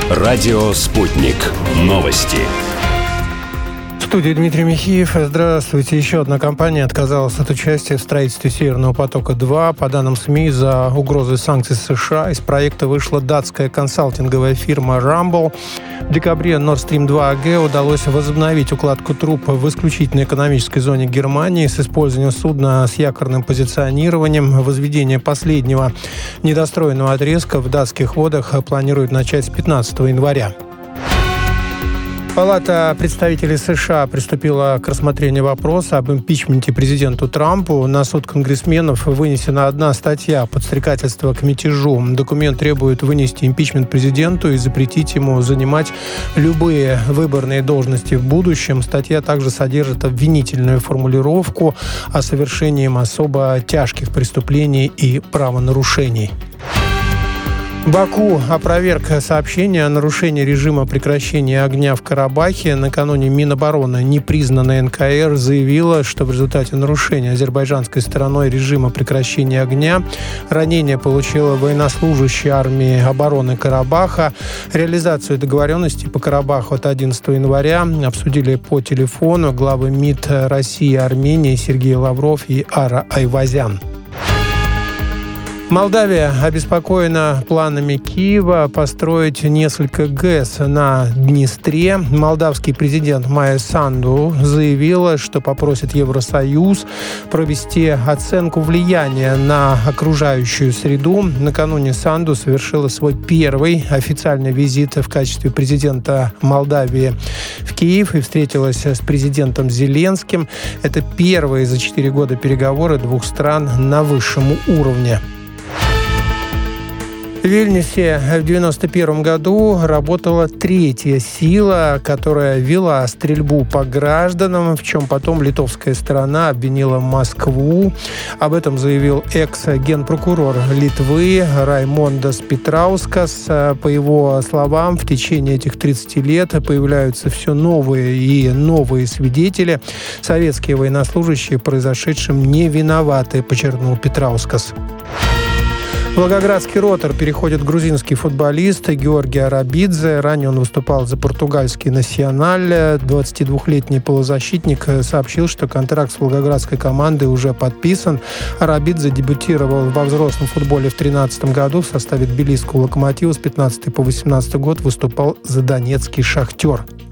Радио «Спутник». Новости. В студии Дмитрий Михеев. Здравствуйте. Еще одна компания отказалась от участия в строительстве «Северного потока-2». По данным СМИ, из-за угрозы санкций США из проекта вышла датская консалтинговая фирма Ramboll. В декабре Nord Stream 2 AG удалось возобновить укладку труб в исключительной экономической зоне Германии с использованием судна с якорным позиционированием. Возведение последнего недостроенного отрезка в датских водах планируют начать с 15 января. Палата представителей США приступила к рассмотрению вопроса об импичменте президенту Трампу. На суд конгрессменов вынесена одна статья – подстрекательство к мятежу. Документ требует вынести импичмент президенту и запретить ему занимать любые выборные должности в будущем. Статья также содержит обвинительную формулировку о совершении особо тяжких преступлений и правонарушений. Баку опроверг сообщение о нарушении режима прекращения огня в Карабахе. Накануне Минобороны, непризнанная НКР, заявила, что в результате нарушения азербайджанской стороной режима прекращения огня ранение получила военнослужащая армии обороны Карабаха. Реализацию договоренности по Карабаху от 11 января обсудили по телефону главы МИД России и Армении Сергей Лавров и Ара Айвазян. Молдавия обеспокоена планами Киева построить несколько ГЭС на Днестре. Молдавский президент Майя Санду заявила, что попросит Евросоюз провести оценку влияния на окружающую среду. Накануне Санду совершила свой первый официальный визит в качестве президента Молдавии в Киев и встретилась с президентом Зеленским. Это первые за 4 года переговоры двух стран на высшем уровне. В Вильнюсе в 1991 году работала третья сила, которая вела стрельбу по гражданам, в чем потом литовская сторона обвинила Москву. Об этом заявил экс-генпрокурор Литвы Раймондас Петраускас. По его словам, в течение этих 30 лет появляются все новые и новые свидетели. Советские военнослужащие произошедшим не виноваты, подчеркнул Петраускас. Волгоградский «Ротор» переходит грузинский футболист Георгий Арабидзе. Ранее он выступал за португальский «Насьональ». 22-летний полузащитник сообщил, что контракт с волгоградской командой уже подписан. Арабидзе дебютировал во взрослом футболе в 2013 году в составе тбилисского «Локомотива». С 2015 по 2018 год выступал за донецкий «Шахтер».